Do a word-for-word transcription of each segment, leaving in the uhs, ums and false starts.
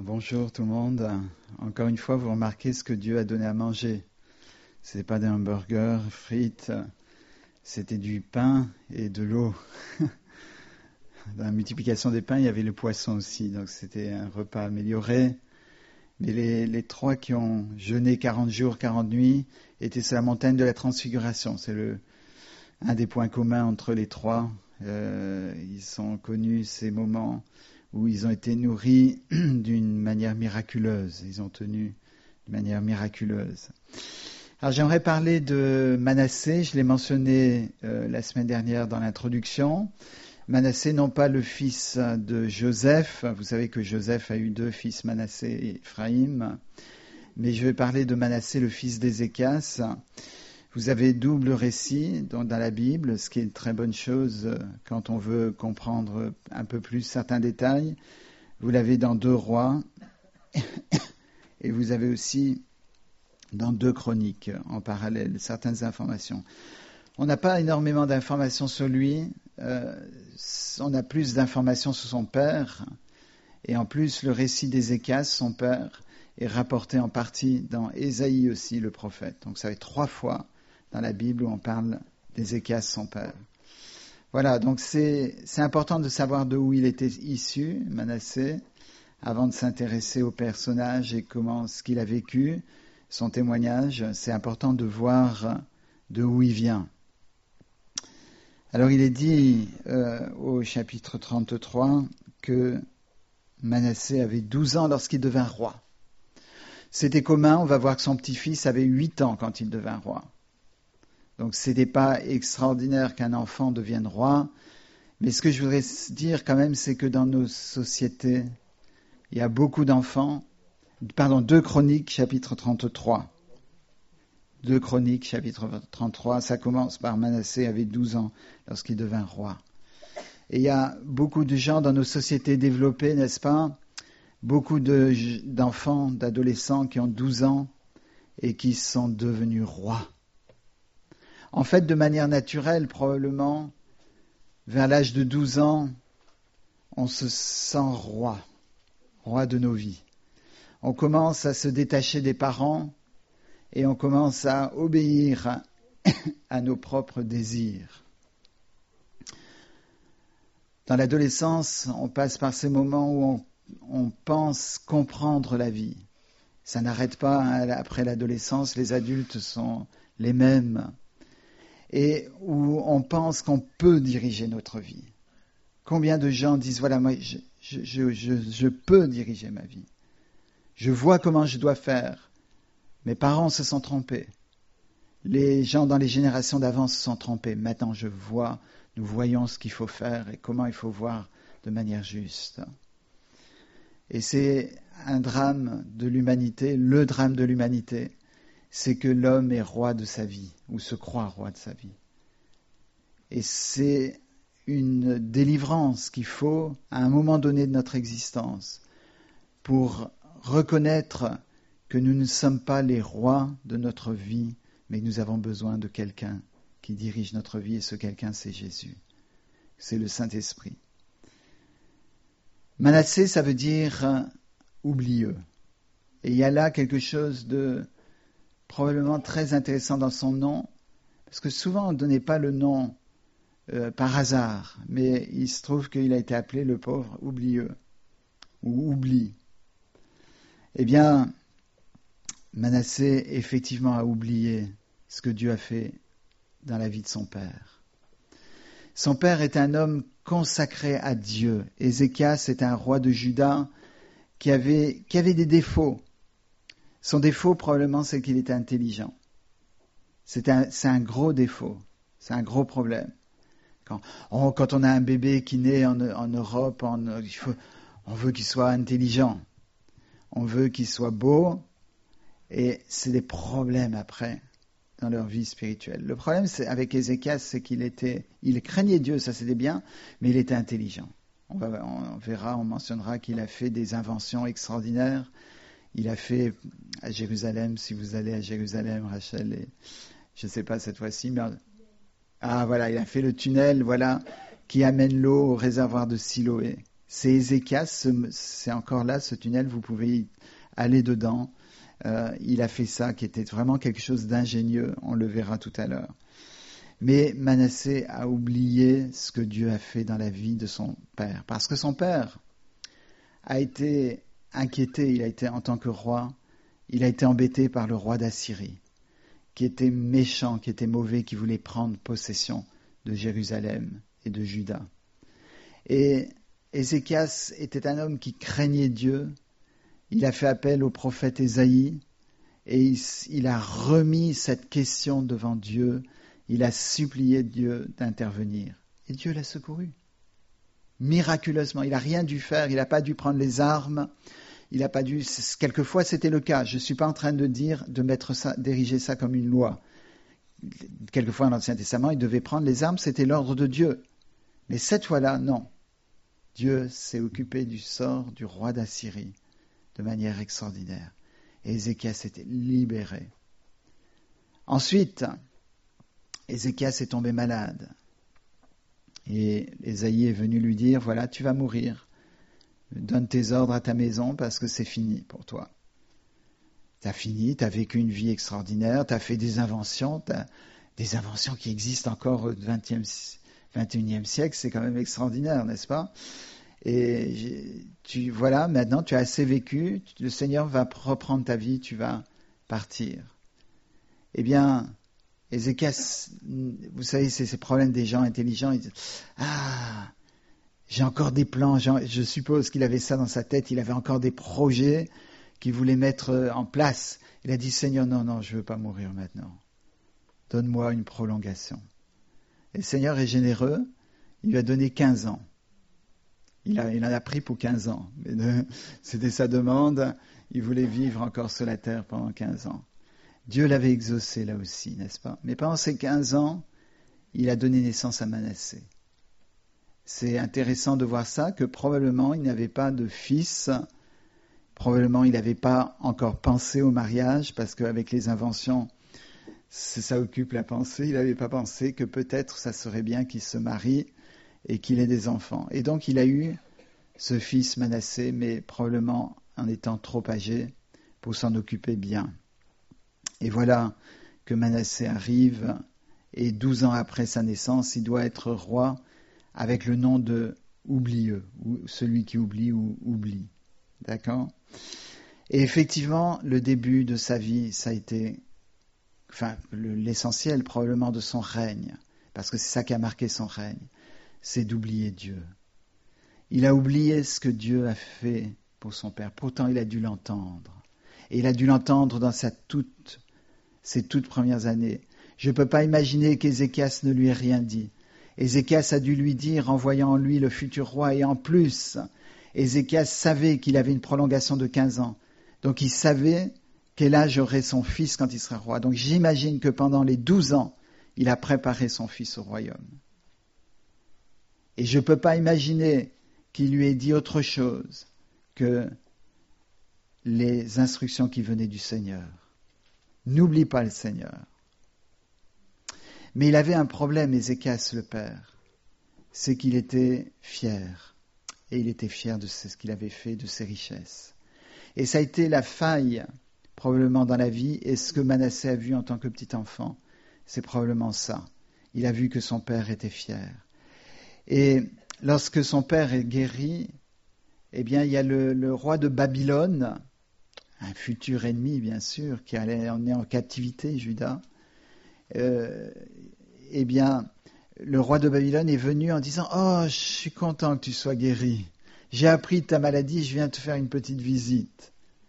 Bonjour tout le monde. Encore une fois, vous remarquez ce que Dieu a donné à manger. Ce n'est pas des hamburgers, frites, c'était du pain et de l'eau. Dans la multiplication des pains, il y avait le poisson aussi, donc c'était un repas amélioré. Mais les, les trois qui ont jeûné quarante jours, quarante nuits, étaient sur la montagne de la transfiguration. C'est le, un des points communs entre les trois. Euh, ils ont connu ces moments où ils ont été nourris d'une manière miraculeuse. Ils ont tenu de manière miraculeuse. Alors j'aimerais parler de Manassé, je l'ai mentionné euh, la semaine dernière dans l'introduction. Manassé, non pas le fils de Joseph, vous savez que Joseph a eu deux fils, Manassé et Ephraïm, mais je vais parler de Manassé, le fils d'Ézéchias. Vous avez double récit dans, dans la Bible, ce qui est une très bonne chose quand on veut comprendre un peu plus certains détails. Vous l'avez dans deux rois et vous avez aussi dans deux chroniques en parallèle certaines informations. On n'a pas énormément d'informations sur lui, euh, on a plus d'informations sur son père et en plus le récit d'Ézéchias, son père, est rapporté en partie dans Ésaïe aussi, le prophète. Donc ça fait trois fois dans la Bible où on parle d'Ézéchias, son père. Voilà, donc c'est, c'est important de savoir d'où il était issu, Manassé, avant de s'intéresser au personnage et comment ce qu'il a vécu, son témoignage. C'est important de voir d'où il vient. Alors il est dit euh, au chapitre trente-trois que Manassé avait douze ans lorsqu'il devint roi. C'était commun, on va voir que son petit-fils avait huit ans quand il devint roi. Donc ce n'était pas extraordinaire qu'un enfant devienne roi, mais ce que je voudrais dire quand même, c'est que dans nos sociétés, il y a beaucoup d'enfants, pardon, deux Chroniques, chapitre trente-trois. deux Chroniques, chapitre trente-trois, ça commence par Manassé avait douze ans lorsqu'il devint roi. Et il y a beaucoup de gens dans nos sociétés développées, n'est-ce pas? Beaucoup de, d'enfants, d'adolescents qui ont douze ans et qui sont devenus rois. En fait, de manière naturelle, probablement, vers l'âge de douze ans, on se sent roi, roi de nos vies. On commence à se détacher des parents et on commence à obéir à nos propres désirs. Dans l'adolescence, on passe par ces moments où on, on pense comprendre la vie. Ça n'arrête pas, hein, après l'adolescence, les adultes sont les mêmes. Et où on pense qu'on peut diriger notre vie. Combien de gens disent, voilà, moi, je, je, je, je, je peux diriger ma vie. Je vois comment je dois faire. Mes parents se sont trompés. Les gens dans les générations d'avant se sont trompés. Maintenant, je vois, nous voyons ce qu'il faut faire et comment il faut voir de manière juste. Et c'est un drame de l'humanité, le drame de l'humanité. C'est que l'homme est roi de sa vie, ou se croit roi de sa vie. Et c'est une délivrance qu'il faut à un moment donné de notre existence pour reconnaître que nous ne sommes pas les rois de notre vie, mais que nous avons besoin de quelqu'un qui dirige notre vie, et ce quelqu'un, c'est Jésus. C'est le Saint-Esprit. Manassé, ça veut dire oublieux. Et il y a là quelque chose de probablement très intéressant dans son nom, parce que souvent on ne donnait pas le nom euh, par hasard, mais il se trouve qu'il a été appelé le pauvre oublieux, ou oubli. Eh bien, Manassé effectivement a oublié ce que Dieu a fait dans la vie de son père. Son père est un homme consacré à Dieu. Ézéchias est un roi de Juda qui avait, qui avait des défauts. Son défaut, probablement, c'est qu'il était intelligent. C'est un, c'est un gros défaut. C'est un gros problème. Quand, oh, quand on a un bébé qui naît en, en Europe, en, il faut, on veut qu'il soit intelligent. On veut qu'il soit beau. Et c'est des problèmes après dans leur vie spirituelle. Le problème c'est, avec Ézéchias, c'est qu'il était, il craignait Dieu, ça c'était bien, mais il était intelligent. On, va, on verra, on mentionnera qu'il a fait des inventions extraordinaires. Il a fait à Jérusalem, si vous allez à Jérusalem, Rachel, et je ne sais pas cette fois-ci, mais ah voilà, il a fait le tunnel, voilà, qui amène l'eau au réservoir de Siloé. C'est Ézéchias, c'est encore là, ce tunnel, vous pouvez aller dedans. Euh, il a fait ça, qui était vraiment quelque chose d'ingénieux, on le verra tout à l'heure. Mais Manassé a oublié ce que Dieu a fait dans la vie de son père. Parce que son père a été inquiété, il a été en tant que roi, il a été embêté par le roi d'Assyrie, qui était méchant, qui était mauvais, qui voulait prendre possession de Jérusalem et de Juda. Et Ézéchias était un homme qui craignait Dieu. Il a fait appel au prophète Ésaïe et il, il a remis cette question devant Dieu. Il a supplié Dieu d'intervenir. Et Dieu l'a secouru. Miraculeusement. Il n'a rien dû faire. Il n'a pas dû prendre les armes. Il n'a pas dû... Quelquefois, c'était le cas. Je ne suis pas en train de dire, de mettre ça, d'ériger ça comme une loi. Quelquefois, dans l'Ancien Testament, il devait prendre les armes. C'était l'ordre de Dieu. Mais cette fois-là, non. Dieu s'est occupé du sort du roi d'Assyrie de manière extraordinaire. Et Ézéchias était libéré. Ensuite, Ézéchias est tombé malade. Et Ésaïe est venu lui dire, voilà, tu vas mourir. Donne tes ordres à ta maison parce que c'est fini pour toi. Tu as fini, tu as vécu une vie extraordinaire, tu as fait des inventions, t'as des inventions qui existent encore au vingtième, vingt et unième siècle, c'est quand même extraordinaire, n'est-ce pas ? Et tu, voilà, maintenant tu as assez vécu, le Seigneur va reprendre ta vie, tu vas partir. Eh bien, Ézéchias, vous savez, c'est ces problèmes des gens intelligents, ils disent, ah, j'ai encore des plans, je suppose qu'il avait ça dans sa tête, il avait encore des projets qu'il voulait mettre en place. Il a dit, Seigneur, non, non, je ne veux pas mourir maintenant. Donne-moi une prolongation. Et le Seigneur est généreux, il lui a donné quinze ans. Il, a, il en a pris pour quinze ans. Mais de, c'était sa demande, il voulait vivre encore sur la terre pendant quinze ans. Dieu l'avait exaucé là aussi, n'est-ce pas ? Mais pendant ces quinze ans, il a donné naissance à Manassé. C'est intéressant de voir ça, que probablement il n'avait pas de fils, probablement il n'avait pas encore pensé au mariage, parce qu'avec les inventions, ça occupe la pensée, il n'avait pas pensé que peut-être ça serait bien qu'il se marie et qu'il ait des enfants. Et donc il a eu ce fils Manassé, mais probablement en étant trop âgé pour s'en occuper bien. Et voilà que Manassé arrive, et douze ans après sa naissance, il doit être roi avec le nom de oublieux, ou celui qui oublie ou oublie. D'accord ? Et effectivement, le début de sa vie, ça a été, enfin, le, l'essentiel probablement de son règne, parce que c'est ça qui a marqué son règne, c'est d'oublier Dieu. Il a oublié ce que Dieu a fait pour son père. Pourtant, il a dû l'entendre. Et il a dû l'entendre dans sa toute, ses toutes premières années. Je ne peux pas imaginer qu'Ézéchias ne lui ait rien dit. Ézéchias a dû lui dire, en voyant en lui le futur roi, et en plus, Ézéchias savait qu'il avait une prolongation de quinze ans. Donc il savait quel âge aurait son fils quand il sera roi. Donc j'imagine que pendant les douze ans, il a préparé son fils au royaume. Et je ne peux pas imaginer qu'il lui ait dit autre chose que les instructions qui venaient du Seigneur. N'oublie pas le Seigneur. Mais il avait un problème, Ézéchias le père, c'est qu'il était fier. Et il était fier de ce qu'il avait fait, de ses richesses. Et ça a été la faille, probablement dans la vie, et ce que Manassé a vu en tant que petit enfant, c'est probablement ça. Il a vu que son père était fier. Et lorsque son père est guéri, eh bien, il y a le, le roi de Babylone, un futur ennemi, bien sûr, qui allait emmener en captivité Juda. Euh, eh bien, le roi de Babylone est venu en disant « Oh, je suis content que tu sois guéri. J'ai appris de ta maladie, je viens te faire une petite visite. »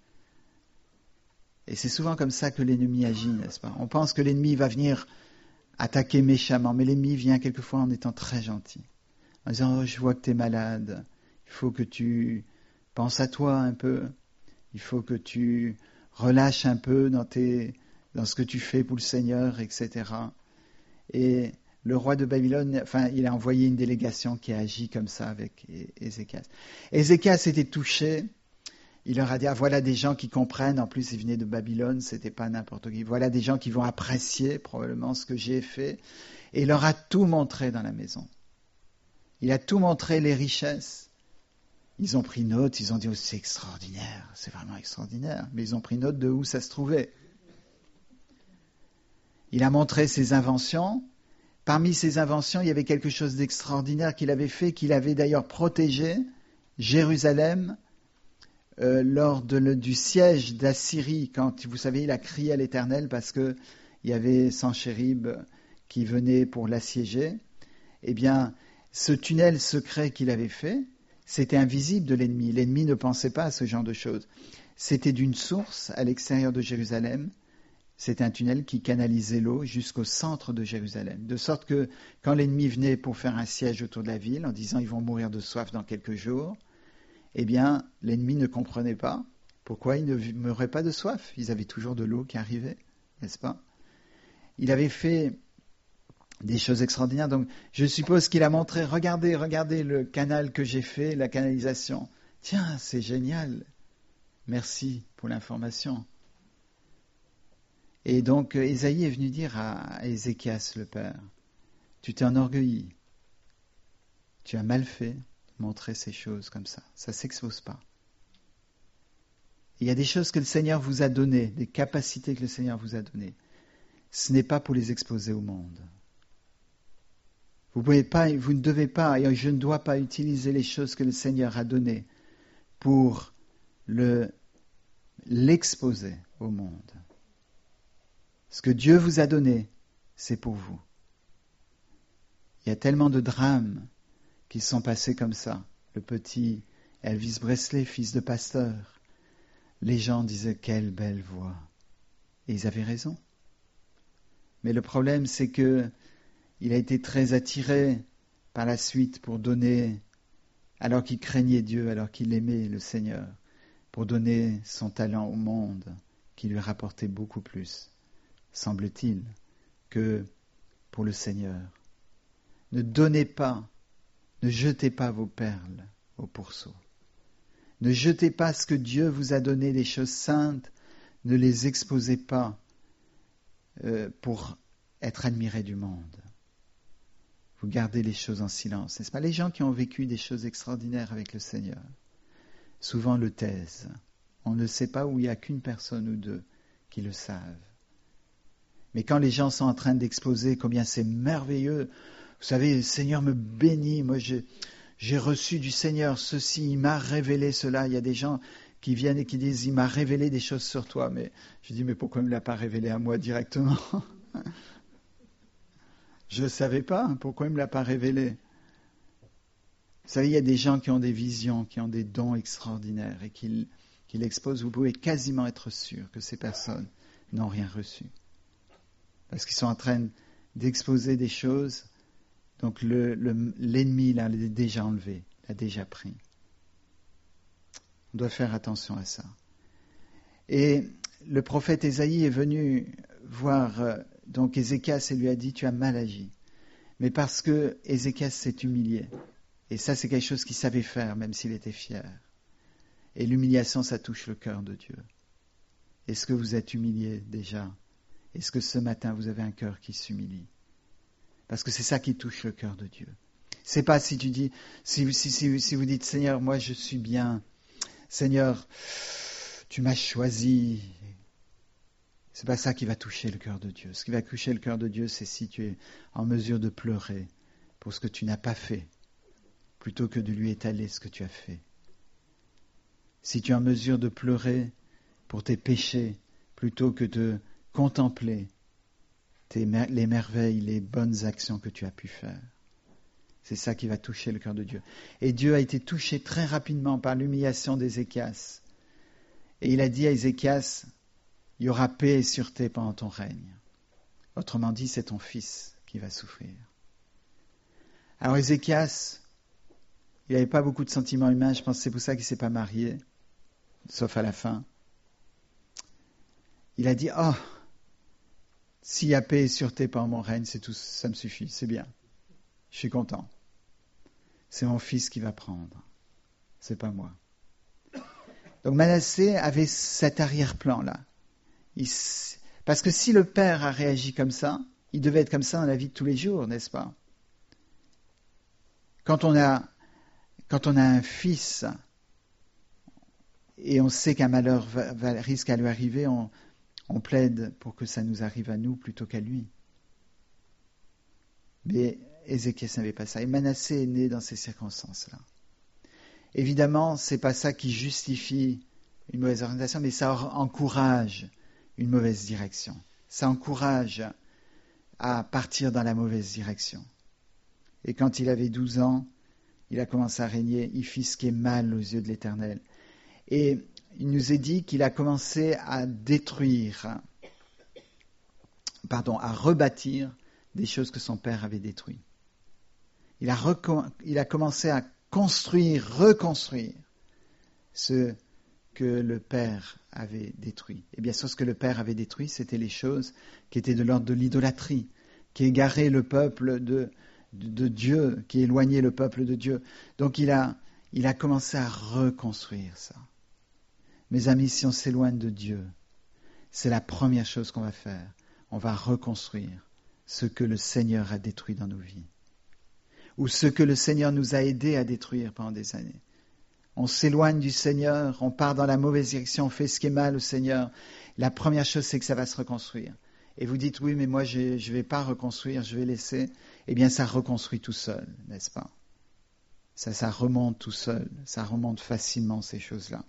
Et c'est souvent comme ça que l'ennemi agit, n'est-ce pas ? On pense que l'ennemi va venir attaquer méchamment, mais l'ennemi vient quelquefois en étant très gentil. En disant « Oh, je vois que tu es malade. Il faut que tu penses à toi un peu. Il faut que tu relâches un peu dans, tes, dans ce que tu fais pour le Seigneur, et cetera » Et le roi de Babylone, enfin, il a envoyé une délégation qui a agi comme ça avec Ézéchias. Ézéchias était touché. Il leur a dit, ah, voilà des gens qui comprennent. En plus, ils venaient de Babylone, c'était pas n'importe qui. Voilà des gens qui vont apprécier probablement ce que j'ai fait. Et il leur a tout montré dans la maison. Il a tout montré, les richesses. Ils ont pris note, ils ont dit oh, c'est extraordinaire, c'est vraiment extraordinaire. Mais ils ont pris note de où ça se trouvait. Il a montré ses inventions. Parmi ses inventions, il y avait quelque chose d'extraordinaire qu'il avait fait, qu'il avait d'ailleurs protégé Jérusalem euh, lors de le, du siège d'Assyrie. Quand, vous savez, il a crié à l'Éternel parce qu'il y avait Sanchérib qui venait pour l'assiéger. Eh bien, ce tunnel secret qu'il avait fait, c'était invisible de l'ennemi. L'ennemi ne pensait pas à ce genre de choses. C'était d'une source à l'extérieur de Jérusalem. C'était un tunnel qui canalisait l'eau jusqu'au centre de Jérusalem. De sorte que quand l'ennemi venait pour faire un siège autour de la ville, en disant ils vont mourir de soif dans quelques jours, eh bien, l'ennemi ne comprenait pas pourquoi ils ne meuraient pas de soif. Ils avaient toujours de l'eau qui arrivait, n'est-ce pas? Il avait fait des choses extraordinaires. Donc, je suppose qu'il a montré, regardez, regardez le canal que j'ai fait, la canalisation. Tiens, c'est génial. Merci pour l'information. Et donc, Ésaïe est venu dire à Ézéchias, le père, tu t'es enorgueilli. Tu as mal fait de montrer ces choses comme ça. Ça ne s'expose pas. Il y a des choses que le Seigneur vous a données, des capacités que le Seigneur vous a données. Ce n'est pas pour les exposer au monde. Vous pouvez pas, vous ne devez pas, et je ne dois pas utiliser les choses que le Seigneur a données pour le, l'exposer au monde. Ce que Dieu vous a donné, c'est pour vous. Il y a tellement de drames qui sont passés comme ça. Le petit Elvis Presley, fils de pasteur, les gens disaient quelle belle voix. Et ils avaient raison. Mais le problème, c'est que il a été très attiré par la suite pour donner, alors qu'il craignait Dieu, alors qu'il aimait le Seigneur, pour donner son talent au monde, qui lui rapportait beaucoup plus, semble-t-il, que pour le Seigneur. Ne donnez pas, ne jetez pas vos perles au pourceau. Ne jetez pas ce que Dieu vous a donné, les choses saintes, ne les exposez pas euh, pour être admirés du monde. Vous gardez les choses en silence, n'est-ce pas? Les gens qui ont vécu des choses extraordinaires avec le Seigneur, souvent le taisent. On ne sait pas où il n'y a qu'une personne ou deux qui le savent. Mais quand les gens sont en train d'exposer combien c'est merveilleux, vous savez, le Seigneur me bénit, moi j'ai, j'ai reçu du Seigneur ceci, il m'a révélé cela. Il y a des gens qui viennent et qui disent, il m'a révélé des choses sur toi. Mais je dis, mais pourquoi il ne me l'a pas révélé à moi directement? Je ne savais pas, pourquoi il ne me l'a pas révélé? Vous savez, il y a des gens qui ont des visions, qui ont des dons extraordinaires et qui, qui l'exposent. Vous pouvez quasiment être sûr que ces personnes n'ont rien reçu. Parce qu'ils sont en train d'exposer des choses, donc le, le, l'ennemi l'a déjà enlevé, l'a déjà pris. On doit faire attention à ça. Et le prophète Ésaïe est venu voir euh, donc Ézéchias et lui a dit, tu as mal agi. Mais parce que Ézéchias s'est humilié. Et ça, c'est quelque chose qu'il savait faire, même s'il était fier. Et l'humiliation, ça touche le cœur de Dieu. Est-ce que vous êtes humilié déjà? Est-ce que ce matin, vous avez un cœur qui s'humilie? Parce que c'est ça qui touche le cœur de Dieu. C'est pas si tu dis, si, si, si, si vous dites, Seigneur, moi je suis bien. Seigneur, tu m'as choisi. C'est pas ça qui va toucher le cœur de Dieu. Ce qui va toucher le cœur de Dieu, c'est si tu es en mesure de pleurer pour ce que tu n'as pas fait, plutôt que de lui étaler ce que tu as fait. Si tu es en mesure de pleurer pour tes péchés, plutôt que de contempler tes, les merveilles, les bonnes actions que tu as pu faire. C'est ça qui va toucher le cœur de Dieu. Et Dieu a été touché très rapidement par l'humiliation d'Ézéchias. Et il a dit à Ézéchias, il y aura paix et sûreté pendant ton règne. Autrement dit, c'est ton fils qui va souffrir. Alors Ézéchias, il n'avait pas beaucoup de sentiments humains, je pense que c'est pour ça qu'il ne s'est pas marié, sauf à la fin. Il a dit, oh, s'il y a paix et sûreté pendant mon règne, c'est tout, ça me suffit, c'est bien. Je suis content. C'est mon fils qui va prendre, c'est pas moi. Donc Manassé avait cet arrière-plan-là. Il, parce que si le père a réagi comme ça, il devait être comme ça dans la vie de tous les jours, n'est-ce pas? Quand on a, quand on a un fils et on sait qu'un malheur va, va, risque à lui arriver, on, on plaide pour que ça nous arrive à nous plutôt qu'à lui. Mais Ézéchias n'avait pas ça. Et Manassé est né dans ces circonstances-là. Évidemment, ce n'est pas ça qui justifie une mauvaise orientation, mais ça encourage une mauvaise direction. Ça encourage à partir dans la mauvaise direction. Et quand il avait douze ans, il a commencé à régner, il fit ce qui est mal aux yeux de l'Éternel. Et il nous est dit qu'il a commencé à détruire, pardon, à rebâtir des choses que son père avait détruites. Il a, recom- il a commencé à construire, reconstruire ce que le père avait détruit. Et bien sûr, ce que le père avait détruit, c'était les choses qui étaient de l'ordre de l'idolâtrie, qui égaraient le peuple de, de, de Dieu, qui éloignaient le peuple de Dieu. Donc il a, il a commencé à reconstruire ça. Mes amis, si on s'éloigne de Dieu, c'est la première chose qu'on va faire. On va reconstruire ce que le Seigneur a détruit dans nos vies. Ou ce que le Seigneur nous a aidés à détruire pendant des années. On s'éloigne du Seigneur, on part dans la mauvaise direction, on fait ce qui est mal au Seigneur. La première chose, c'est que ça va se reconstruire. Et vous dites, oui, mais moi, je ne vais pas reconstruire, je vais laisser. Eh bien, ça reconstruit tout seul, n'est-ce pas? Ça, ça remonte tout seul, ça remonte facilement, ces choses-là.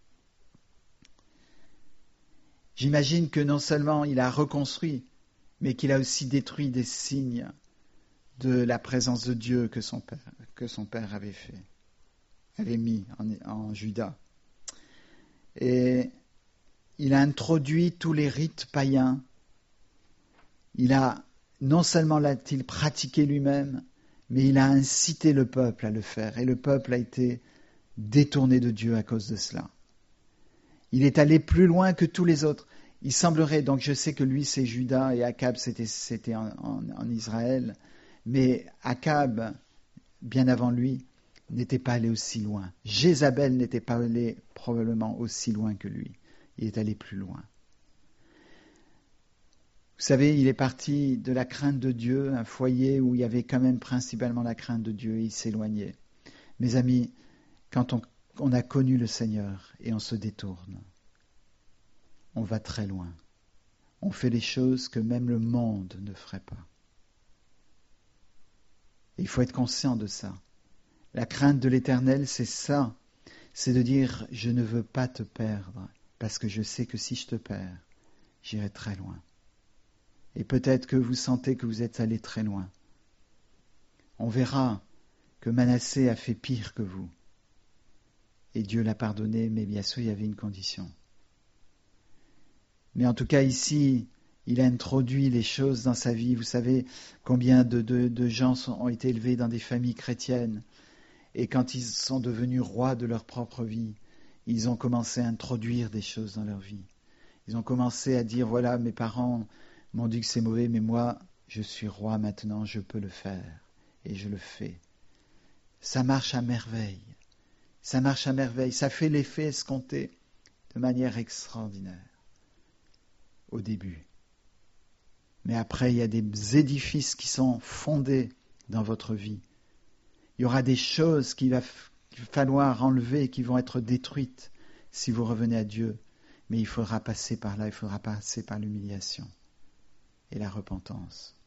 J'imagine que non seulement il a reconstruit, mais qu'il a aussi détruit des signes de la présence de Dieu que son père, que son père avait fait, avait mis en, en Juda. Et il a introduit tous les rites païens. Il a, non seulement l'a-t-il pratiqué lui-même, mais il a incité le peuple à le faire. Et le peuple a été détourné de Dieu à cause de cela. Il est allé plus loin que tous les autres. Il semblerait, donc je sais que lui c'est Juda et Akab c'était, c'était en, en, en Israël, mais Akab, bien avant lui, n'était pas allé aussi loin. Jézabel n'était pas allé probablement aussi loin que lui. Il est allé plus loin. Vous savez, il est parti de la crainte de Dieu, un foyer où il y avait quand même principalement la crainte de Dieu, et il s'éloignait. Mes amis, quand on, on a connu le Seigneur et on se détourne, on va très loin. On fait les choses que même le monde ne ferait pas. Et il faut être conscient de ça. La crainte de l'Éternel, c'est ça. C'est de dire, je ne veux pas te perdre, parce que je sais que si je te perds, j'irai très loin. Et peut-être que vous sentez que vous êtes allé très loin. On verra que Manassé a fait pire que vous. Et Dieu l'a pardonné, mais bien sûr, il y avait une condition. Mais en tout cas, ici, il a introduit les choses dans sa vie. Vous savez combien de, de, de gens sont, ont été élevés dans des familles chrétiennes. Et quand ils sont devenus rois de leur propre vie, ils ont commencé à introduire des choses dans leur vie. Ils ont commencé à dire, voilà, mes parents m'ont dit que c'est mauvais, mais moi, je suis roi maintenant, je peux le faire. Et je le fais. Ça marche à merveille. Ça marche à merveille. Ça fait l'effet escompté de manière extraordinaire. Au début. Mais après, il y a des édifices qui sont fondés dans votre vie. Il y aura des choses qu'il va falloir enlever, qui vont être détruites si vous revenez à Dieu. Mais il faudra passer par là, il faudra passer par l'humiliation et la repentance.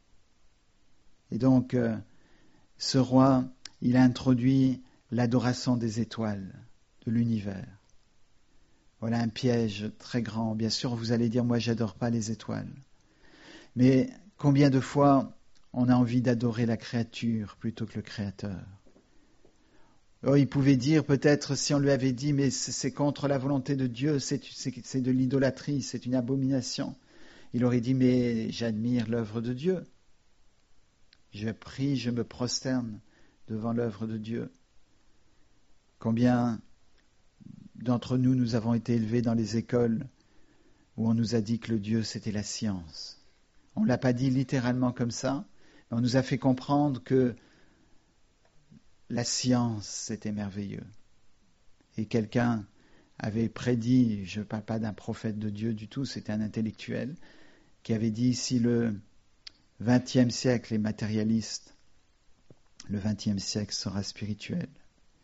Et donc, euh, ce roi, il a introduit l'adoration des étoiles, de l'univers. Voilà un piège très grand. Bien sûr, vous allez dire, moi, j'adore pas les étoiles. Mais combien de fois on a envie d'adorer la créature plutôt que le Créateur? Oh, il pouvait dire, peut-être, si on lui avait dit, mais c'est contre la volonté de Dieu, c'est, c'est, c'est de l'idolâtrie, c'est une abomination. Il aurait dit, mais j'admire l'œuvre de Dieu. Je prie, je me prosterne devant l'œuvre de Dieu. Combien d'entre nous, nous avons été élevés dans les écoles où on nous a dit que le Dieu, c'était la science. On ne l'a pas dit littéralement comme ça, mais on nous a fait comprendre que la science, c'était merveilleux. Et quelqu'un avait prédit, je ne parle pas d'un prophète de Dieu du tout, c'était un intellectuel, qui avait dit, si le vingtième siècle est matérialiste, le vingtième siècle sera spirituel.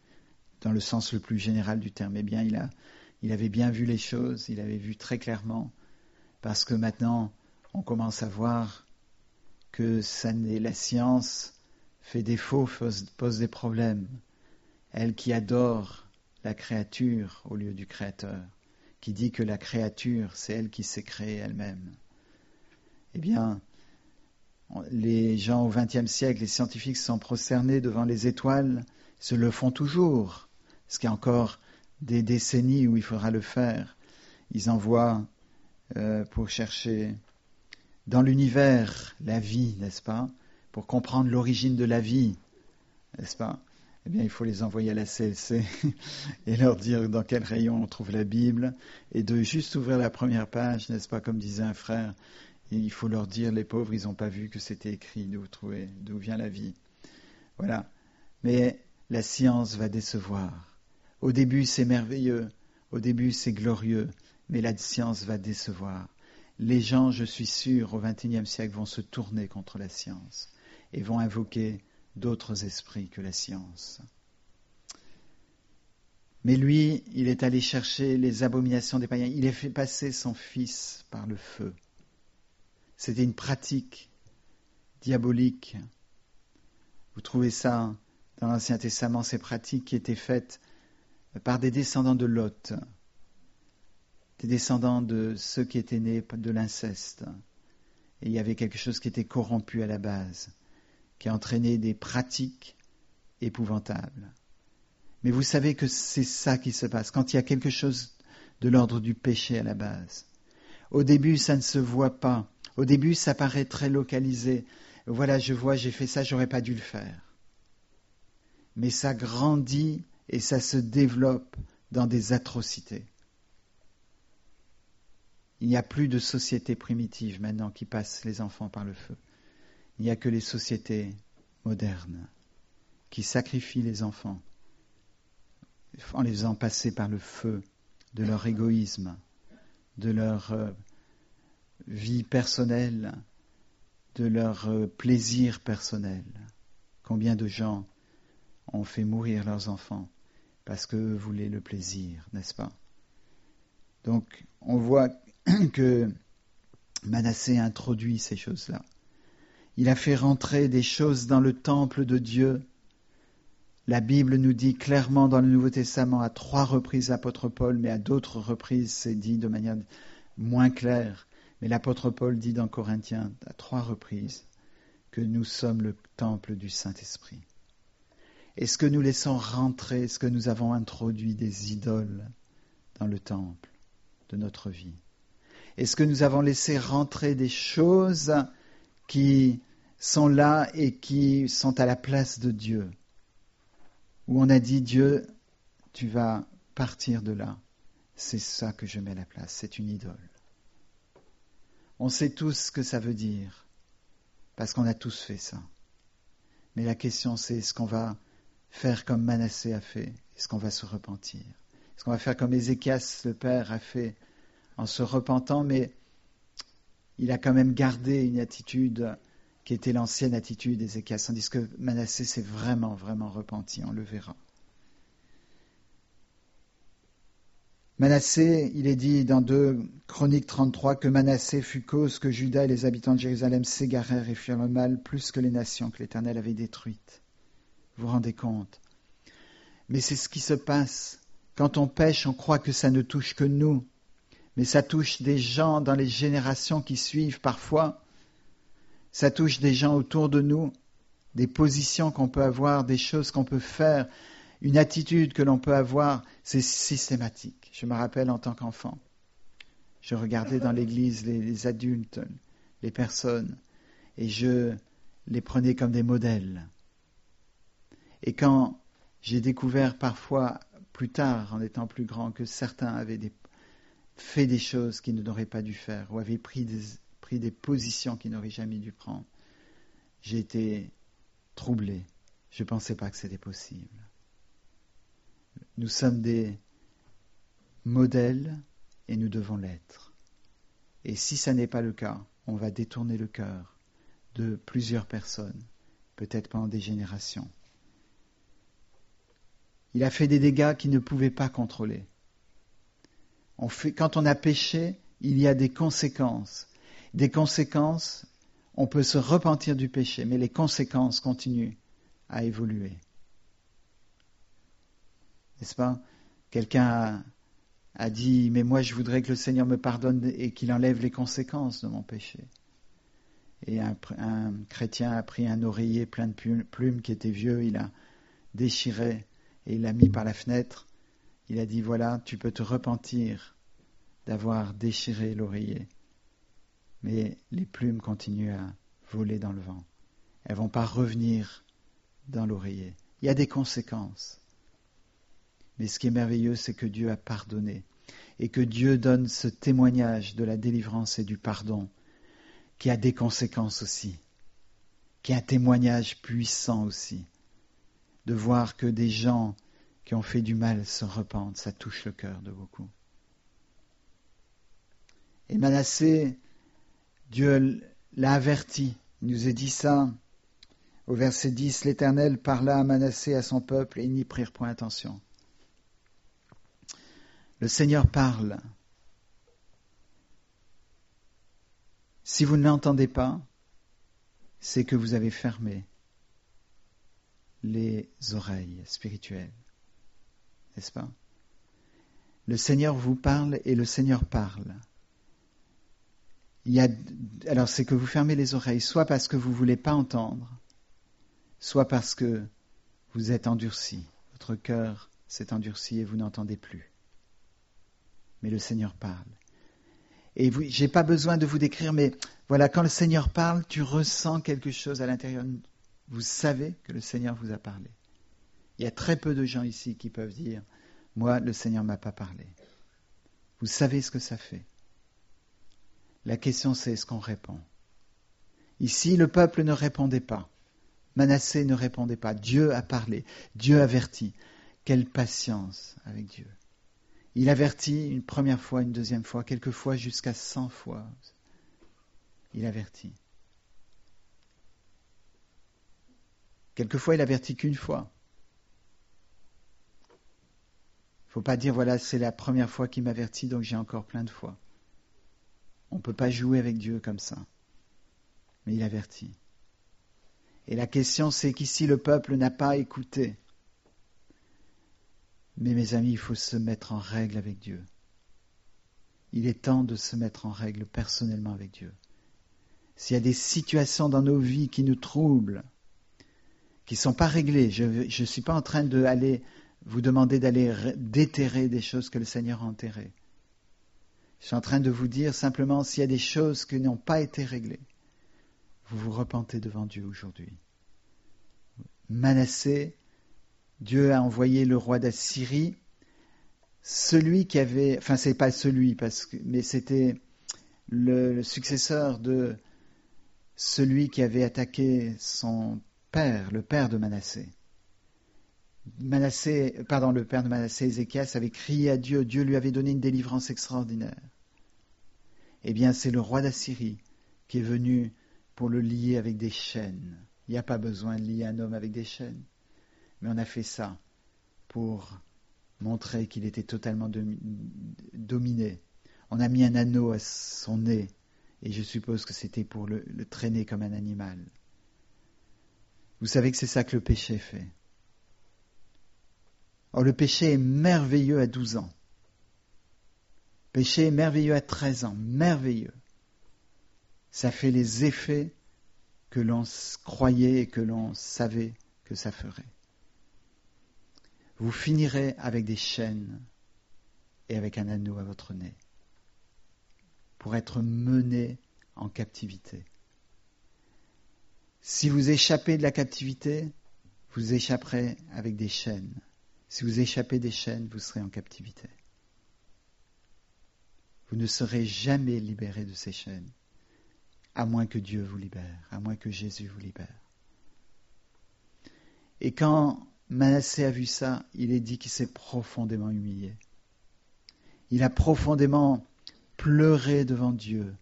dans le sens le plus général du terme. Eh bien, il, a, il avait bien vu les choses, il avait vu très clairement, parce que maintenant, on commence à voir que ça n'est, la science fait défaut, pose, pose des problèmes. Elle qui adore la créature au lieu du créateur, qui dit que la créature, c'est elle qui s'est créée elle-même. Eh bien, les gens au vingtième siècle, les scientifiques se sont prosternés devant les étoiles, se le font toujours, parce qu'il y a encore des décennies où il faudra le faire. Ils envoient euh, pour chercher dans l'univers la vie, n'est-ce pas? Pour comprendre l'origine de la vie, n'est-ce pas? Eh bien, il faut les envoyer à la C L C et leur dire dans quel rayon on trouve la Bible, et de juste ouvrir la première page, n'est-ce pas, comme disait un frère. Et il faut leur dire, les pauvres, ils n'ont pas vu que c'était écrit, d'où, trouver, d'où vient la vie. Voilà. Mais la science va décevoir. Au début, c'est merveilleux. Au début, c'est glorieux. Mais la science va décevoir. Les gens, je suis sûr, au vingt et unième siècle, vont se tourner contre la science et vont invoquer d'autres esprits que la science. Mais lui, il est allé chercher les abominations des païens. Il a fait passer son fils par le feu. C'était une pratique diabolique. Vous trouvez ça dans l'Ancien Testament, ces pratiques qui étaient faites par des descendants de Lot, des descendants de ceux qui étaient nés de l'inceste. Et il y avait quelque chose qui était corrompu à la base, qui a entraîné des pratiques épouvantables. Mais vous savez que c'est ça qui se passe, quand il y a quelque chose de l'ordre du péché à la base. Au début, ça ne se voit pas. Au début, ça paraît très localisé. Voilà, je vois, j'ai fait ça, j'aurais pas dû le faire. Mais ça grandit et ça se développe dans des atrocités. Il n'y a plus de société primitive maintenant qui passe les enfants par le feu. Il n'y a que les sociétés modernes qui sacrifient les enfants en les faisant passer par le feu de leur égoïsme, de leur euh, vie personnelle, de leur euh, plaisir personnel. Combien de gens ont fait mourir leurs enfants parce qu'eux voulaient le plaisir, n'est-ce pas? Donc, on voit que Manassé introduit ces choses-là. Il a fait rentrer des choses dans le temple de Dieu. La Bible nous dit clairement dans le Nouveau Testament, à trois reprises l'apôtre Paul, mais à d'autres reprises c'est dit de manière moins claire. Mais l'apôtre Paul dit dans Corinthiens, à trois reprises, que nous sommes le temple du Saint-Esprit. Est-ce que nous laissons rentrer, est-ce que nous avons introduit des idoles dans le temple de notre vie? Est-ce que nous avons laissé rentrer des choses qui sont là et qui sont à la place de Dieu? Où on a dit, Dieu, tu vas partir de là. C'est ça que je mets à la place, c'est une idole. On sait tous ce que ça veut dire, parce qu'on a tous fait ça. Mais la question c'est, est-ce qu'on va faire comme Manassé a fait? Est-ce qu'on va se repentir? Est-ce qu'on va faire comme Ézéchias, le père, a fait en se repentant, mais il a quand même gardé une attitude qui était l'ancienne attitude d'Ézéchias, tandis que Manassé s'est vraiment, vraiment repenti, on le verra. Manassé, il est dit dans deux Chroniques trente-trois que Manassé fut cause que Juda et les habitants de Jérusalem s'égarèrent et firent le mal plus que les nations que l'Éternel avait détruites. Vous vous rendez compte? Mais c'est ce qui se passe. Quand on pêche, on croit que ça ne touche que nous. Mais ça touche des gens dans les générations qui suivent parfois. Ça touche des gens autour de nous, des positions qu'on peut avoir, des choses qu'on peut faire, une attitude que l'on peut avoir. C'est systématique. Je me rappelle en tant qu'enfant, je regardais dans l'église les, les adultes, les personnes, et je les prenais comme des modèles. Et quand j'ai découvert parfois, plus tard, en étant plus grand, que certains avaient des, fait des choses qu'ils n'auraient pas dû faire, ou avaient pris des, pris des positions qu'ils n'auraient jamais dû prendre, j'ai été troublé. Je ne pensais pas que c'était possible. Nous sommes des modèles et nous devons l'être. Et si ça n'est pas le cas, on va détourner le cœur de plusieurs personnes, peut-être pendant des générations. Il a fait des dégâts qu'il ne pouvait pas contrôler. On fait, quand on a péché, il y a des conséquences. Des conséquences, on peut se repentir du péché, mais les conséquences continuent à évoluer. N'est-ce pas? Quelqu'un a, a dit, mais moi je voudrais que le Seigneur me pardonne et qu'il enlève les conséquences de mon péché. Et un, un chrétien a pris un oreiller plein de plumes qui était vieux, il a déchiré et il l'a mis par la fenêtre. Il a dit, voilà, tu peux te repentir d'avoir déchiré l'oreiller. Mais les plumes continuent à voler dans le vent. Elles ne vont pas revenir dans l'oreiller. Il y a des conséquences. Mais ce qui est merveilleux, c'est que Dieu a pardonné et que Dieu donne ce témoignage de la délivrance et du pardon qui a des conséquences aussi, qui est un témoignage puissant aussi. De voir que des gens qui ont fait du mal se repentent, ça touche le cœur de beaucoup. Et Manassé, Dieu l'a averti, il nous a dit ça au verset dix, l'Éternel parla à Manassé, à son peuple, et ils n'y prirent point attention. Le Seigneur parle. Si vous ne l'entendez pas, c'est que vous avez fermé les oreilles spirituelles, n'est-ce pas? Le Seigneur vous parle et le Seigneur parle. Il y a, alors c'est que vous fermez les oreilles, soit parce que vous ne voulez pas entendre, soit parce que vous êtes endurci, votre cœur s'est endurci et vous n'entendez plus. Mais le Seigneur parle. Et vous, j'ai pas besoin de vous décrire, mais voilà, quand le Seigneur parle, tu ressens quelque chose à l'intérieur. Vous savez que le Seigneur vous a parlé. Il y a très peu de gens ici qui peuvent dire, moi, le Seigneur m'a pas parlé. Vous savez ce que ça fait. La question, c'est est-ce qu'on répond? Ici, le peuple ne répondait pas. Manassé ne répondait pas. Dieu a parlé. Dieu avertit. Quelle patience avec Dieu. Il avertit une première fois, une deuxième fois, quelquefois jusqu'à cent fois. Il avertit. Quelquefois, il avertit qu'une fois. Il ne faut pas dire, voilà, c'est la première fois qu'il m'avertit, donc j'ai encore plein de fois. On ne peut pas jouer avec Dieu comme ça. Mais il avertit. Et la question, c'est qu'ici, le peuple n'a pas écouté. Mais mes amis, il faut se mettre en règle avec Dieu. Il est temps de se mettre en règle personnellement avec Dieu. S'il y a des situations dans nos vies qui nous troublent, qui ne sont pas réglées, je ne suis pas en train d'aller vous demander d'aller déterrer des choses que le Seigneur a enterrées. Je suis en train de vous dire simplement s'il y a des choses qui n'ont pas été réglées, vous vous repentez devant Dieu aujourd'hui. Manassé, Dieu a envoyé le roi d'Assyrie, celui qui avait, enfin c'est pas celui, parce que, mais c'était le, le successeur de celui qui avait attaqué son père, le père de Manassé. Manassé, pardon, le père de Manassé, Ézéchias, avait crié à Dieu, Dieu lui avait donné une délivrance extraordinaire. Eh bien, c'est le roi d'Assyrie qui est venu pour le lier avec des chaînes. Il n'y a pas besoin de lier un homme avec des chaînes. Mais on a fait ça pour montrer qu'il était totalement dominé. On a mis un anneau à son nez, et je suppose que c'était pour le, le traîner comme un animal. Vous savez que c'est ça que le péché fait. Or, le péché est merveilleux à douze ans. Le péché est merveilleux à treize ans. Merveilleux. Ça fait les effets que l'on croyait et que l'on savait que ça ferait. Vous finirez avec des chaînes et avec un anneau à votre nez pour être mené en captivité. Si vous échappez de la captivité, vous échapperez avec des chaînes. Si vous échappez des chaînes, vous serez en captivité. Vous ne serez jamais libéré de ces chaînes, à moins que Dieu vous libère, à moins que Jésus vous libère. Et quand Manassé a vu ça, il est dit qu'il s'est profondément humilié. Il a profondément pleuré devant Dieu.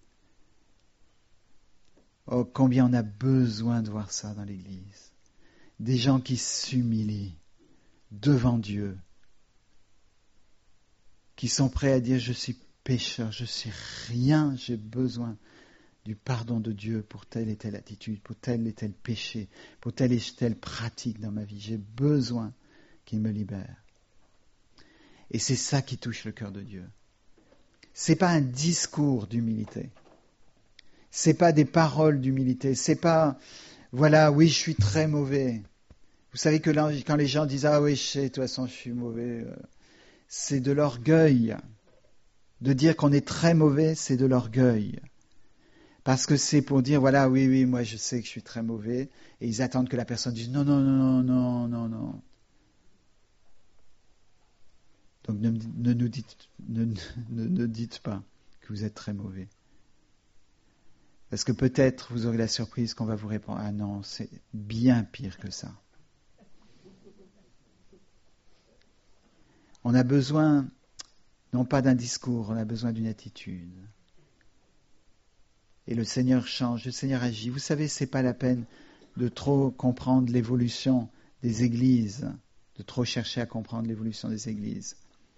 Oh, combien on a besoin de voir ça dans l'Église. Des gens qui s'humilient devant Dieu, qui sont prêts à dire je suis pécheur, je suis rien, j'ai besoin du pardon de Dieu pour telle et telle attitude, pour tel et tel péché, pour telle et telle pratique dans ma vie. J'ai besoin qu'il me libère. Et c'est ça qui touche le cœur de Dieu. C'est pas un discours d'humilité. C'est pas des paroles d'humilité. C'est pas, voilà, oui, je suis très mauvais. Vous savez que là, quand les gens disent, ah oui, je sais, de toute façon, je suis mauvais, c'est de l'orgueil. De dire qu'on est très mauvais, c'est de l'orgueil. Parce que c'est pour dire, voilà, oui, oui, moi je sais que je suis très mauvais, et ils attendent que la personne dise, non, non, non, non, non, non. Donc ne, ne nous dites, ne, ne, ne dites pas que vous êtes très mauvais. Parce que peut-être vous aurez la surprise qu'on va vous répondre, ah non, c'est bien pire que ça. On a besoin, non pas d'un discours, on a besoin d'une attitude. Et le Seigneur change, le Seigneur agit. Vous savez, c'est pas la peine de trop comprendre l'évolution des églises, de trop chercher à comprendre l'évolution des églises.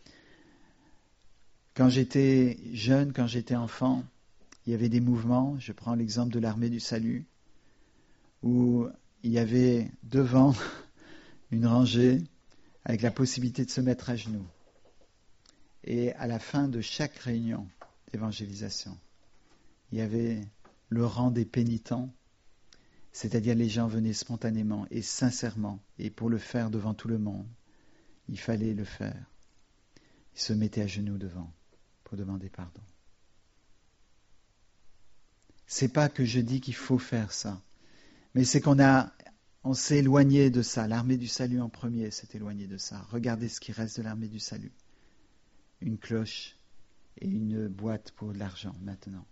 Quand j'étais jeune, quand j'étais enfant, il y avait des mouvements, je prends l'exemple de l'Armée du Salut, où il y avait devant une rangée avec la possibilité de se mettre à genoux. Et à la fin de chaque réunion d'évangélisation, il y avait le rang des pénitents, c'est-à-dire les gens venaient spontanément et sincèrement, et pour le faire devant tout le monde, il fallait le faire. Ils se mettaient à genoux devant pour demander pardon. C'est pas que je dis qu'il faut faire ça, mais c'est qu'on a, on s'est éloigné de ça. L'Armée du Salut en premier s'est éloignée de ça. Regardez ce qui reste de l'Armée du Salut. Une cloche et une boîte pour de l'argent maintenant.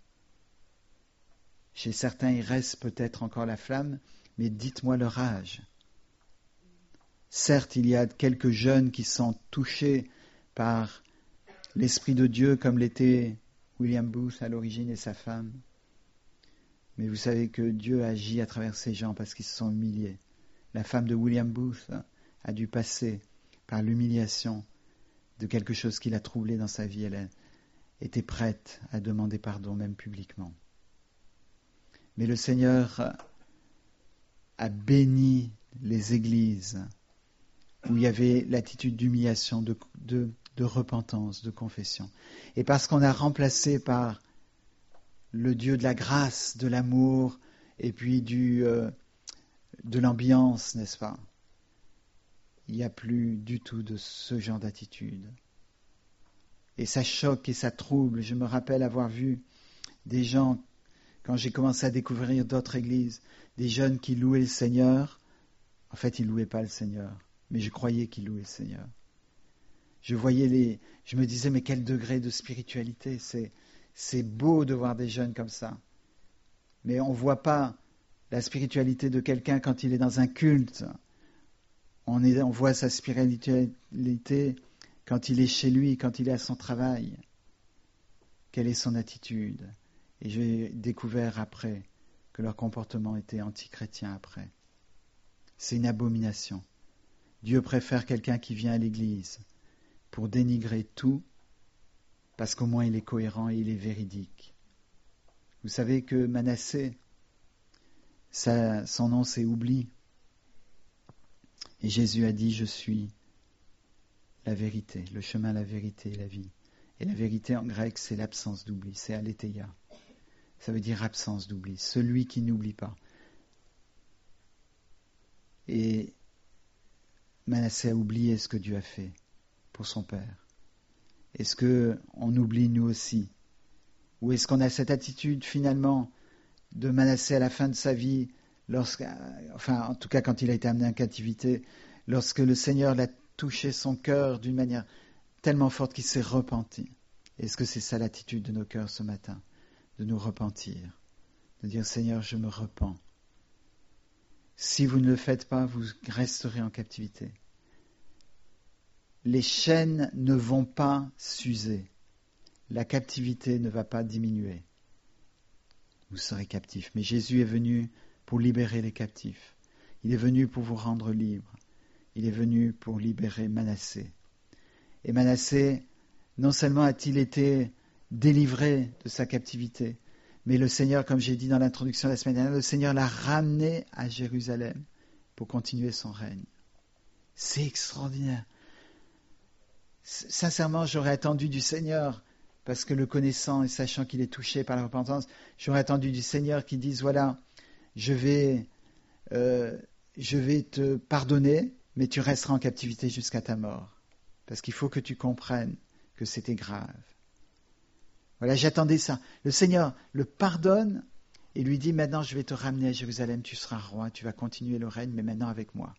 Chez certains, il reste peut-être encore la flamme, mais dites-moi leur âge. Certes, il y a quelques jeunes qui sont touchés par l'Esprit de Dieu, comme l'était William Booth à l'origine et sa femme. Mais vous savez que Dieu agit à travers ces gens parce qu'ils se sont humiliés. La femme de William Booth a dû passer par l'humiliation de quelque chose qui l'a troublée dans sa vie. Elle était prête à demander pardon, même publiquement. Mais le Seigneur a béni les églises où il y avait l'attitude d'humiliation, de, de, de repentance, de confession. Et parce qu'on a remplacé par le Dieu de la grâce, de l'amour, et puis du, euh, de l'ambiance, n'est-ce pas? Il n'y a plus du tout de ce genre d'attitude. Et ça choque et ça trouble. Je me rappelle avoir vu des gens, quand j'ai commencé à découvrir d'autres églises, des jeunes qui louaient le Seigneur. En fait, ils ne louaient pas le Seigneur, mais je croyais qu'ils louaient le Seigneur. Je voyais les... Je me disais, mais quel degré de spiritualité, c'est... C'est beau de voir des jeunes comme ça. Mais on ne voit pas la spiritualité de quelqu'un quand il est dans un culte. On, est, on voit sa spiritualité quand il est chez lui, quand il est à son travail. Quelle est son attitude? Et j'ai découvert après que leur comportement était anti-chrétien après. C'est une abomination. Dieu préfère quelqu'un qui vient à l'église pour dénigrer tout, parce qu'au moins il est cohérent et il est véridique. Vous savez que Manassé, ça, son nom c'est oubli. Et Jésus a dit, je suis la vérité, le chemin, la vérité et la vie. Et la vérité en grec, c'est l'absence d'oubli, c'est aletheia. Ça veut dire absence d'oubli, celui qui n'oublie pas. Et Manassé a oublié ce que Dieu a fait pour son père. Est-ce qu'on oublie nous aussi? Ou est-ce qu'on a cette attitude finalement de Manassé à la fin de sa vie, lorsque, enfin en tout cas quand il a été amené en captivité, lorsque le Seigneur l'a touché son cœur d'une manière tellement forte qu'il s'est repenti? Est-ce que c'est ça l'attitude de nos cœurs ce matin? De nous repentir, de dire Seigneur, je me repens. Si vous ne le faites pas, vous resterez en captivité. Les chaînes ne vont pas s'user. La captivité ne va pas diminuer. Vous serez captifs. Mais Jésus est venu pour libérer les captifs. Il est venu pour vous rendre libres. il est venu pour libérer Manassé. Et Manassé, non seulement a-t-il été délivré de sa captivité, mais le Seigneur, comme j'ai dit dans l'introduction de la semaine dernière, le Seigneur l'a ramené à Jérusalem pour continuer son règne. C'est extraordinaire. Sincèrement, j'aurais attendu du Seigneur, parce que le connaissant et sachant qu'il est touché par la repentance, j'aurais attendu du Seigneur qui dise, voilà, je vais, euh, je vais te pardonner, mais tu resteras en captivité jusqu'à ta mort. Parce qu'il faut que tu comprennes que c'était grave. Voilà, j'attendais ça. Le Seigneur le pardonne et lui dit, maintenant je vais te ramener à Jérusalem, tu seras roi, tu vas continuer le règne, mais maintenant avec moi.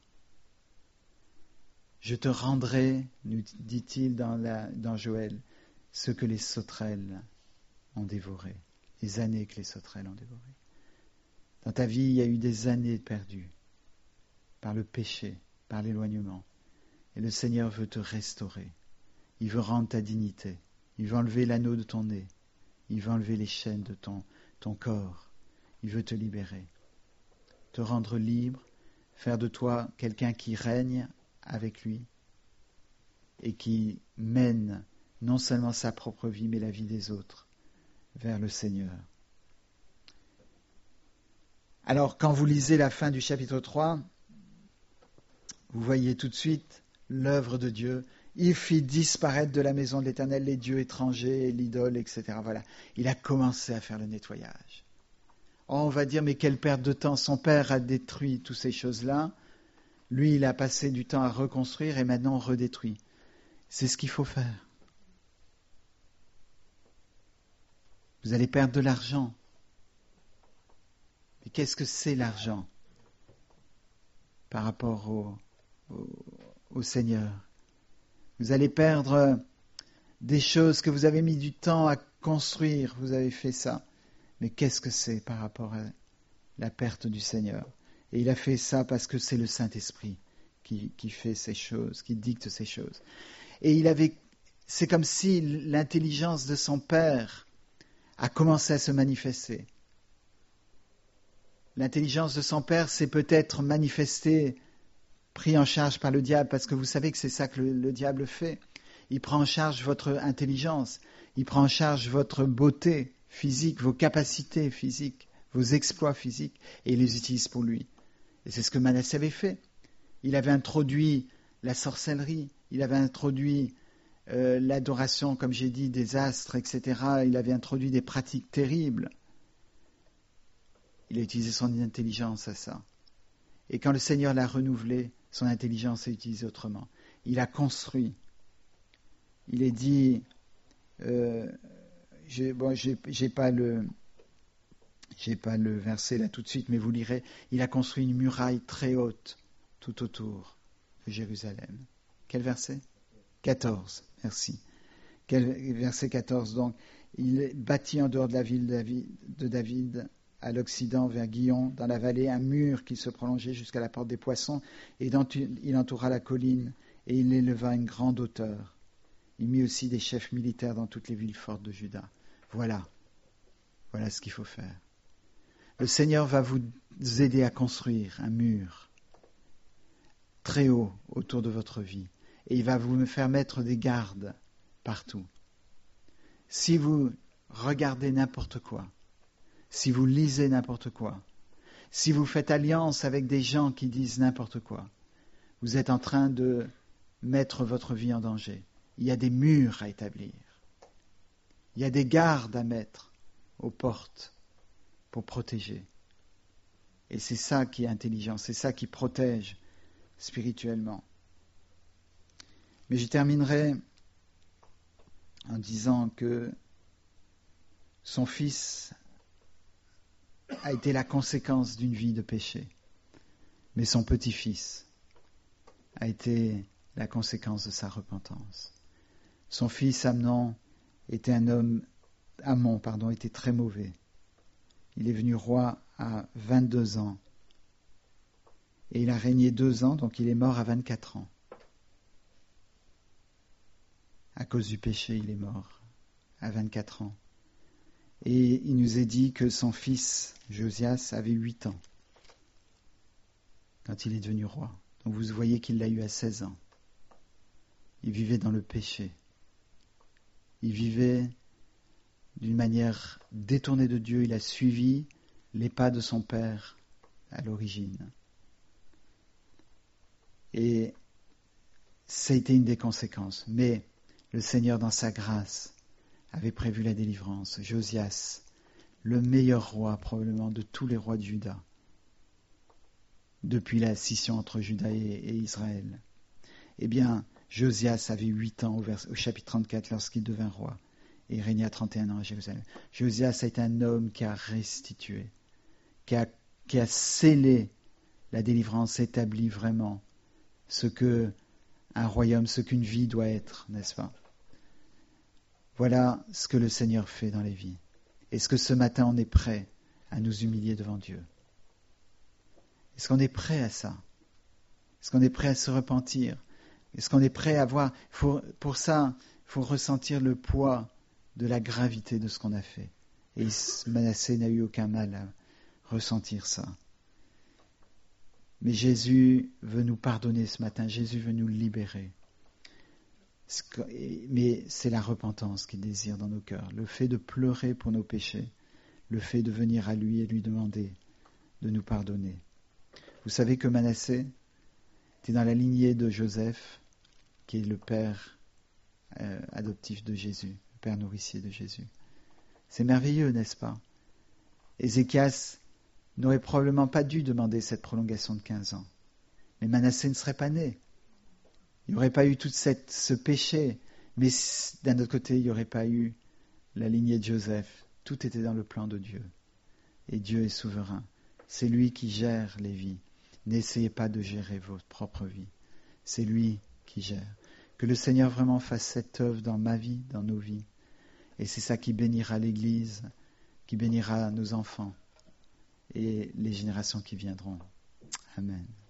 Je te rendrai, nous dit-il dans, la, dans Joël, ce que les sauterelles ont dévoré, les années que les sauterelles ont dévoré. Dans ta vie, il y a eu des années perdues par le péché, par l'éloignement. Et le Seigneur veut te restaurer. Il veut rendre ta dignité. Il veut enlever l'anneau de ton nez. Il veut enlever les chaînes de ton, ton corps. Il veut te libérer, te rendre libre, faire de toi quelqu'un qui règne avec lui et qui mène non seulement sa propre vie, mais la vie des autres vers le Seigneur. Alors, quand vous lisez la fin du chapitre trois, vous voyez tout de suite l'œuvre de Dieu. Il fit disparaître de la maison de l'Éternel les dieux étrangers, l'idole, et cetera. Voilà. Il a commencé à faire le nettoyage. Oh, on va dire, mais quelle perte de temps. Son père a détruit toutes ces choses-là. Lui, il a passé du temps à reconstruire et maintenant on redétruit. C'est ce qu'il faut faire. Vous allez perdre de l'argent. Mais qu'est-ce que c'est l'argent par rapport au, au, au Seigneur? Vous allez perdre des choses que vous avez mis du temps à construire. Vous avez fait ça. Mais qu'est-ce que c'est par rapport à la perte du Seigneur? Et il a fait ça parce que c'est le Saint-Esprit qui, qui fait ces choses, qui dicte ces choses. Et il avait, c'est comme si l'intelligence de son Père a commencé à se manifester. L'intelligence de son Père s'est peut-être manifestée, pris en charge par le diable, parce que vous savez que c'est ça que le, le diable fait. Il prend en charge votre intelligence, il prend en charge votre beauté physique, vos capacités physiques, vos exploits physiques, et il les utilise pour lui. Et c'est ce que Manassé avait fait. Il avait introduit la sorcellerie, il avait introduit euh, l'adoration, comme j'ai dit, des astres, et cetera. Il avait introduit des pratiques terribles. Il a utilisé son intelligence à ça. Et quand le Seigneur l'a renouvelé, son intelligence est utilisée autrement. Il a construit. Il est dit, euh, j'ai, bon, j'ai, j'ai pas le, j'ai pas le verset là tout de suite, mais vous lirez. Il a construit une muraille très haute tout autour de Jérusalem. Quel verset? quatorze, merci. Quel, verset quatorze, donc. Il bâtit en dehors de la ville de David, à l'occident vers Guillon, dans la vallée, un mur qui se prolongeait jusqu'à la porte des Poissons, et dont il entoura la colline, et il éleva à une grande hauteur. Il mit aussi des chefs militaires dans toutes les villes fortes de Juda. Voilà, voilà ce qu'il faut faire. Le Seigneur va vous aider à construire un mur très haut autour de votre vie, et il va vous faire mettre des gardes partout. Si vous regardez n'importe quoi, si vous lisez n'importe quoi, si vous faites alliance avec des gens qui disent n'importe quoi, vous êtes en train de mettre votre vie en danger. Il y a des murs à établir. Il y a des gardes à mettre aux portes pour protéger. Et c'est ça qui est intelligent, c'est ça qui protège spirituellement. Mais je terminerai en disant que son fils a été la conséquence d'une vie de péché, mais son petit-fils a été la conséquence de sa repentance. Son fils Amnon était un homme, Amon, pardon, était très mauvais. Il est venu roi à vingt-deux ans et il a régné deux ans, donc il est mort à vingt-quatre ans. À cause du péché, il est mort à vingt-quatre ans. Et il nous est dit que son fils, Josias, avait huit ans quand il est devenu roi. Donc vous voyez qu'il l'a eu à seize ans. Il vivait dans le péché. Il vivait d'une manière détournée de Dieu. Il a suivi les pas de son père à l'origine. Et ça a été une des conséquences. Mais le Seigneur, dans sa grâce, avait prévu la délivrance. Josias, le meilleur roi probablement de tous les rois de Juda, depuis la scission entre Juda et, et Israël. Eh bien, Josias avait huit ans au, vers, au chapitre trente-quatre lorsqu'il devint roi et il régna trente et un ans à Jérusalem. Josias a été un homme qui a restitué, qui a, qui a scellé la délivrance, établi vraiment ce que un royaume, ce qu'une vie doit être, n'est-ce pas? Voilà ce que le Seigneur fait dans les vies. Est-ce que ce matin on est prêt à nous humilier devant Dieu? Est-ce qu'on est prêt à ça? Est-ce qu'on est prêt à se repentir? Est-ce qu'on est prêt à voir? Faut, pour ça, il faut ressentir le poids de la gravité de ce qu'on a fait. Et Manassé n'a eu aucun mal à ressentir ça. Mais Jésus veut nous pardonner ce matin. Jésus veut nous libérer. Mais c'est la repentance qu'il désire dans nos cœurs. Le fait de pleurer pour nos péchés. Le fait de venir à lui et lui demander de nous pardonner. Vous savez que Manassé était dans la lignée de Joseph, qui est le père euh, adoptif de Jésus, le père nourricier de Jésus. C'est merveilleux, n'est-ce pas? Ézéchias n'aurait probablement pas dû demander cette prolongation de quinze ans. Mais Manassé ne serait pas né. Il n'y aurait pas eu tout cette, ce péché. Mais d'un autre côté, il n'y aurait pas eu la lignée de Joseph. Tout était dans le plan de Dieu. Et Dieu est souverain. C'est lui qui gère les vies. N'essayez pas de gérer votre propre vie. C'est lui qui gère. Que le Seigneur vraiment fasse cette œuvre dans ma vie, dans nos vies. Et c'est ça qui bénira l'Église, qui bénira nos enfants et les générations qui viendront. Amen.